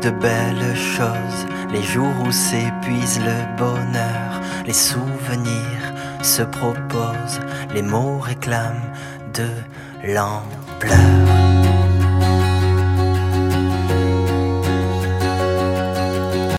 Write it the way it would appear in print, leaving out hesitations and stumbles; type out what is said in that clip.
de belles choses, les jours où s'épuise le bonheur, les souvenirs se proposent, les mots réclament de l'ampleur.